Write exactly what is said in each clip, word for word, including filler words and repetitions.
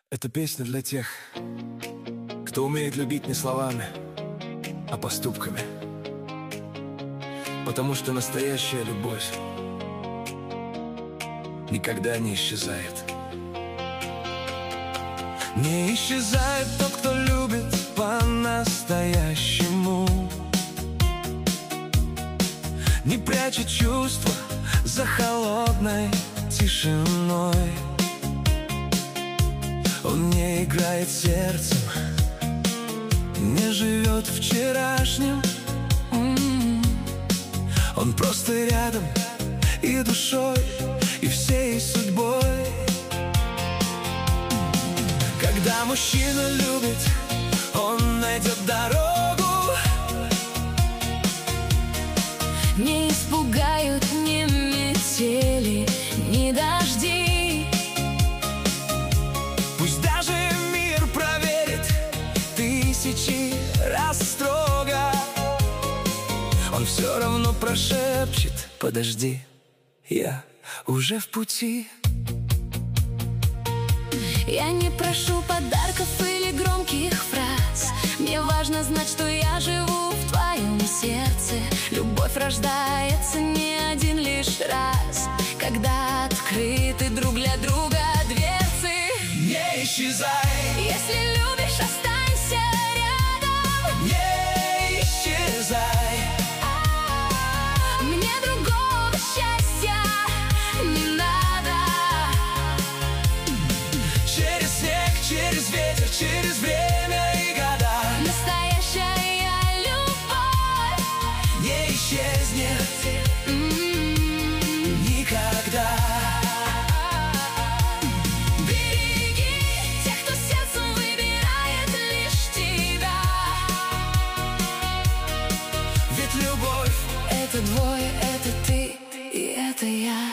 Это песня для тех, кто умеет любить не словами, а поступками. Потому что настоящая любовь никогда не исчезает. Не исчезает тот, кто любит по-настоящему, не прячет чувства за холодной тишиной. Он не играет сердцем, не живет вчерашним. М-м-м. Он просто рядом и душой, и всей судьбой. Когда мужчина любит, он найдет дорогу. Не испугают ни метели, ни дожди. Пусть даже мир проверит тысячи раз строго, он все равно прошепчет: подожди, я уже в пути. Я не прошу подарков или громких фраз. Мне важно знать, что я живу в твоем сердце. Любовь рождается не один лишь раз, когда открыты друг для друга дверцы. Не исчезай, если любишь, останься рядом. не исчезай. Мне другого счастья не надо. Через снег, через ветер, через время и года Настоящая любовь не исчезнет м-м-м. никогда. Береги тех, кто сердцем выбирает лишь тебя. Ведь любовь — это двое, это ты и это я.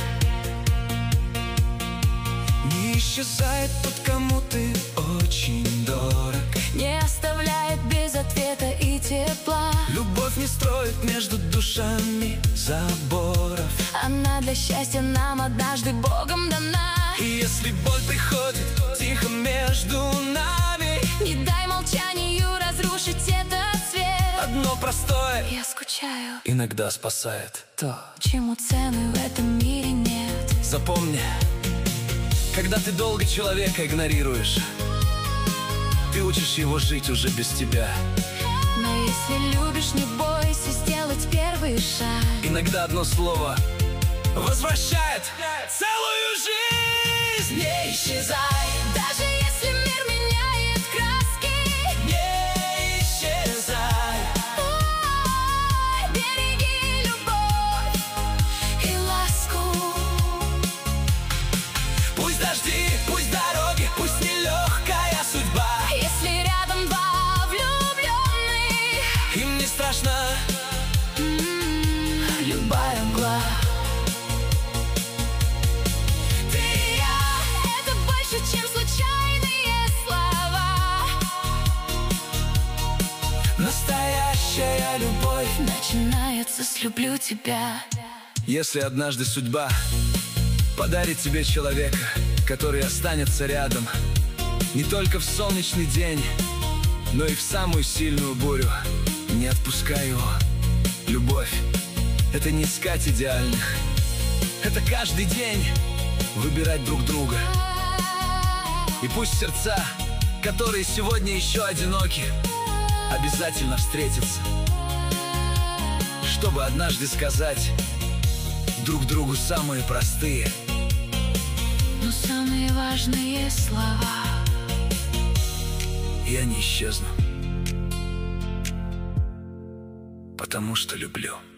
не исчезает тот, кому ты очень дорог. Не оставляет без ответа и тепла. Любовь не строит между душами заборов. Она для счастья нам однажды Богом дана. И если боль приходит тихо между нами, Не дай молчанию разрушить этот свет. одно простое Я скучаю, иногда спасает. То чему цены в этом мире нет. запомни, когда ты долго человека игнорируешь, ты учишь его жить уже без тебя. Но если любишь, не бойся сделать первый шаг. Иногда одно слово возвращает целую жизнь. Не исчезай, Даже если мир меняет краски, не исчезай. ой, береги любовь и ласку. Пусть дожди, пусть дороги, пусть нелегкая судьба, Если рядом два влюбленных, им не страшно м-м, любая мгла. Ты и я — это больше, чем случайные слова. настоящая любовь. Начинается с «люблю тебя». Если однажды судьба подарит тебе человека, который останется рядом не только в солнечный день, но и в самую сильную бурю, не отпускай его. Любовь — это не искать идеальных, это каждый день выбирать друг друга. И пусть сердца, которые сегодня еще одиноки, обязательно встретятся, чтобы однажды сказать друг другу самые простые, Но самые важные слова. я не исчезну, потому что люблю.